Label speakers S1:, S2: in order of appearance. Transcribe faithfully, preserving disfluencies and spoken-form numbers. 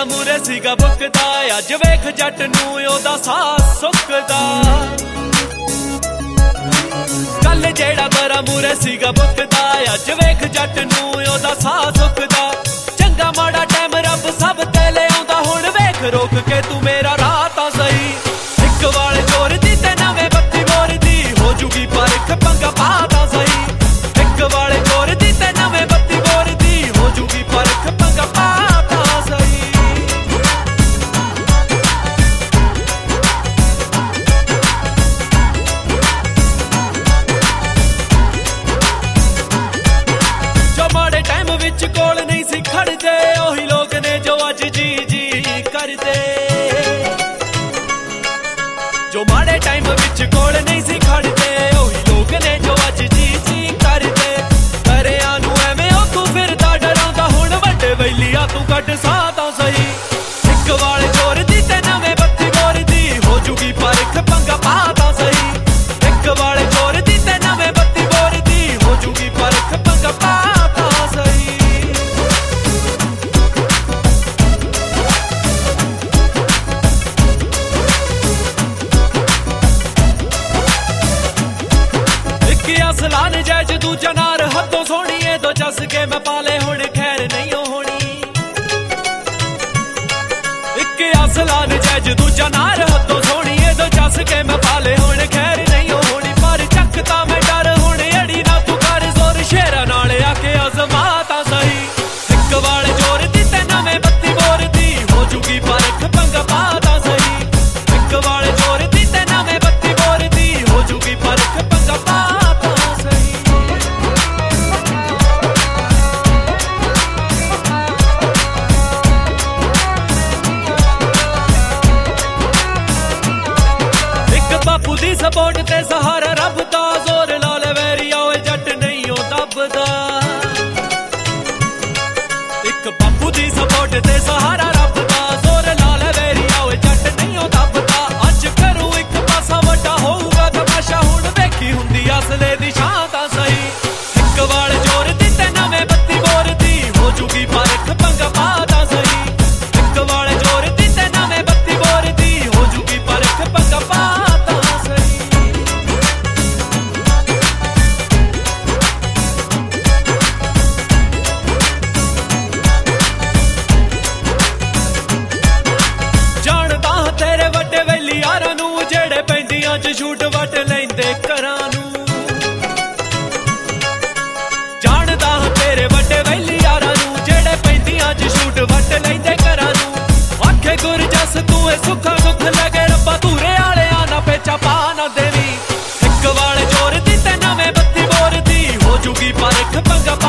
S1: मूरे सीगा बुकदा अज वेख जट नूं ओदा साह सुकदा कल जेड़ा बरा मूरे सीगा बुकदा अज वेख जट नूं ओदा साह सुकदा चंगा माड़ा टाइम रब सब ते ले आउंदा हुण वेख रोक के तू मेरा राह तां सही इक वाल चोर दी ते नवें बत्ती बोर दी हो जूगी परख पंगा पा तां सही इक वाल चोर दी ते नवें बत्ती बोर दी हो जूगी परख पंगा पा तां सही कोल नहीं सी खड़दे ओही लोग ने जो अज जी जी करदे जो माड़े टाइम विच कोल नहीं सी खड़दे ओही लोग ने जो अज जी जी करदे करिया नूं एवें ओ तू फिरदा डरांदा हुण वड्डे वैलिया तू कट साह तां सही इक वाल चोर दी ते नवें बत्ती बोर दी हो जूगी परख पंगा पा तां सही इक वाल चोर दी ते नवें बत्ती बोर दी हो जूगी परख पंगा पा तां सही सलान जैज दूजा नार हथों सोहणीए दो जस के मैं पाले हुण खैर नहीं होनी इक असलान जैज दूजा नार हथों सोहणीए दो जस के मैं पाले हुण खैर नहीं होनी पर चकता मैं डर हुण अड़ी ना तू कर जोर शेरा नाल आके अजमा तां सही इक वाल चोर दी ते नवें बत्ती बोर दी हो जूगी परख पंगा पा तां सही इक वाल चोर दी ते नवें बत्ती बोर दी हो जूगी परख पंगा पा बापू दी सपोर्ट ते सहारा रब दा जोर ला ले वैरिया ओए जट नहीं ओ दबदा इक बापू दी सपोर्ट ते सहारा रब दा जोर ला ले वैरिया ओए जट नहीं ओ दबदा अज करूं इक पासा वड्डा होऊगा तमाशा हुण वेखी हुंदी असले दी शान तां सही इक वाल चोर दी ते नवें बत्ती बोर दी हो जूगी परख पंगा पा तां सही इक वाल चोर दी ते नवें बत्ती बोर दी हो जूगी परख पंगा पा झूठ वट लेंदे घरां नूं जानदा तेरे वड्डे वैली यारां नूं जेड़े पैंदियां च झूठ वट लेंदे घरां नूं आखे गुरजस तू ए सुखा दुख लगे रब्बा तूरे आलियां ना पेचा पा ना देवी इक वाल चोर दी ते नवें बत्ती बोर दी हो जूगी परख पंगा